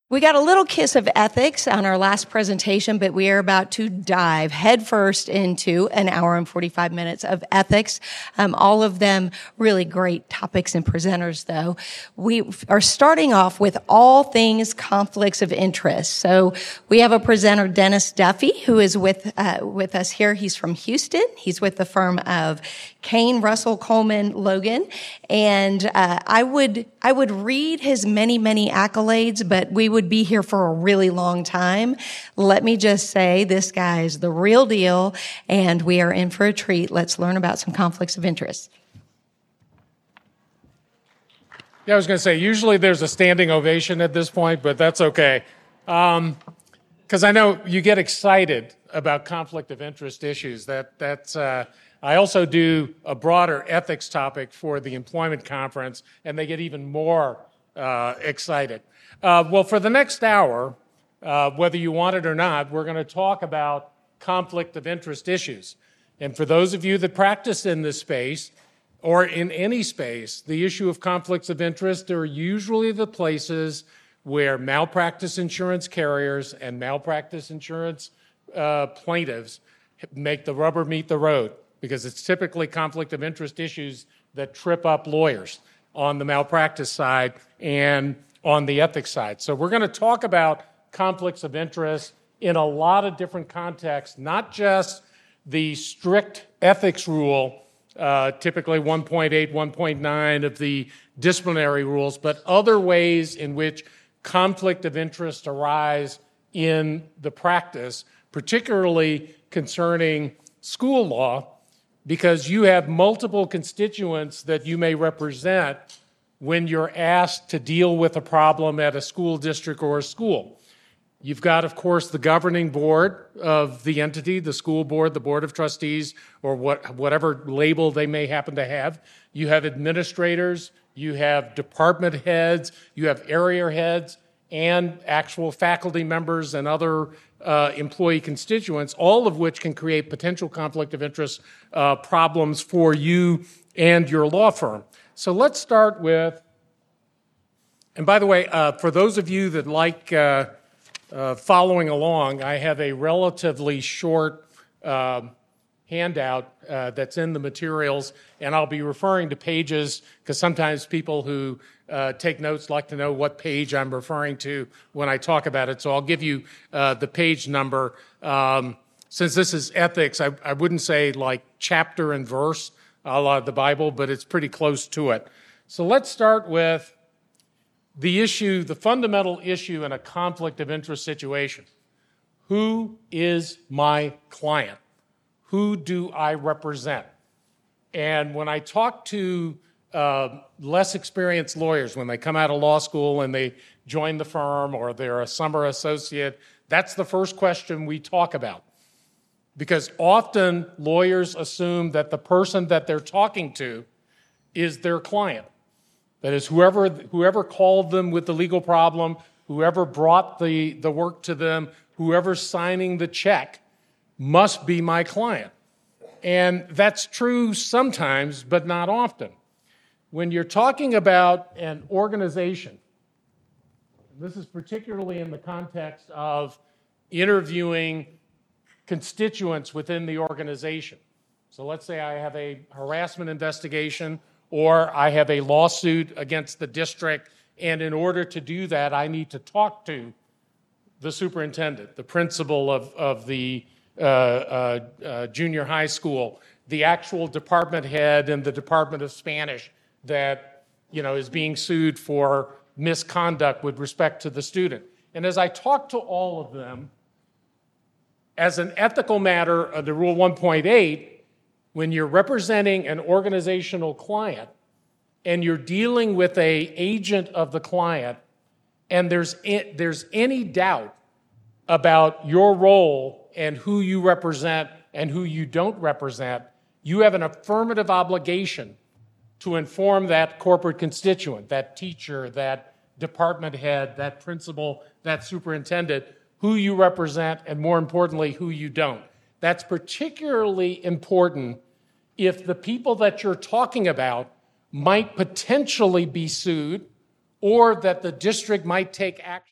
We got a little kiss of ethics on our last presentation, but we are about to dive headfirst into an hour and 45 minutes of ethics. All of them really great topics and presenters, though. We are starting off with all things conflicts of interest. So we have a presenter, Dennis Duffy, who is with us here. He's from Houston. He's with the firm of Kane, Russell, Coleman, Logan. And I would read his many accolades, but we would be here for a really long time. Let me just say, this guy is the real deal, and we are in for a treat. Let's learn about some conflicts of interest. Yeah, I was going to say, usually there's a standing ovation at this point, but that's okay. Because I know you get excited about conflict of interest issues. I also do a broader ethics topic for the employment conference, and they get even more excited. Well, for the next hour, whether you want it or not, we're going to talk about conflict of interest issues. And for those of you that practice in this space, or in any space, the issue of conflicts of interest are usually the places where malpractice insurance carriers and malpractice insurance plaintiffs make the rubber meet the road, because it's typically conflict of interest issues that trip up lawyers on the malpractice side and on the ethics side. So we're going to talk about conflicts of interest in a lot of different contexts, not just the strict ethics rule, typically 1.8, 1.9 of the disciplinary rules, but other ways in which conflict of interest arise in the practice, particularly concerning school law, because you have multiple constituents that you may represent when you're asked to deal with a problem at a school district or a school. You've got, of course, the governing board of the entity, the school board, the board of trustees, or whatever label they may happen to have. You have administrators, you have department heads, you have area heads, and actual faculty members and other employee constituents, all of which can create potential conflict of interest problems for you and your law firm. So let's start with, and by the way, for those of you that like following along, I have a relatively short handout that's in the materials, and I'll be referring to pages because sometimes people who take notes like to know what page I'm referring to when I talk about it. So I'll give you the page number. Since this is ethics, I wouldn't say like chapter and verse a la the Bible, but it's pretty close to it. So let's start with the issue, the fundamental issue in a conflict of interest situation. Who is my client? Who do I represent? And when I talk to less experienced lawyers, when they come out of law school and they join the firm or they're a summer associate, that's the first question we talk about. Because often lawyers assume that the person that they're talking to is their client. That is, whoever called them with the legal problem, whoever brought the work to them, whoever's signing the check must be my client. And that's true sometimes, but not often. When you're talking about an organization, this is particularly in the context of interviewing constituents within the organization. So let's say I have a harassment investigation or I have a lawsuit against the district, and in order to do that, I need to talk to the superintendent, the principal of the junior high school, the actual department head in the Department of Spanish that is being sued for misconduct with respect to the student. And as I talk to all of them, as an ethical matter under Rule 1.8, when you're representing an organizational client and you're dealing with an agent of the client, and there's any doubt about your role and who you represent and who you don't represent, you have an affirmative obligation to inform that corporate constituent, that teacher, that department head, that principal, that superintendent, who you represent, and more importantly, who you don't. That's particularly important if the people that you're talking about might potentially be sued or that the district might take action.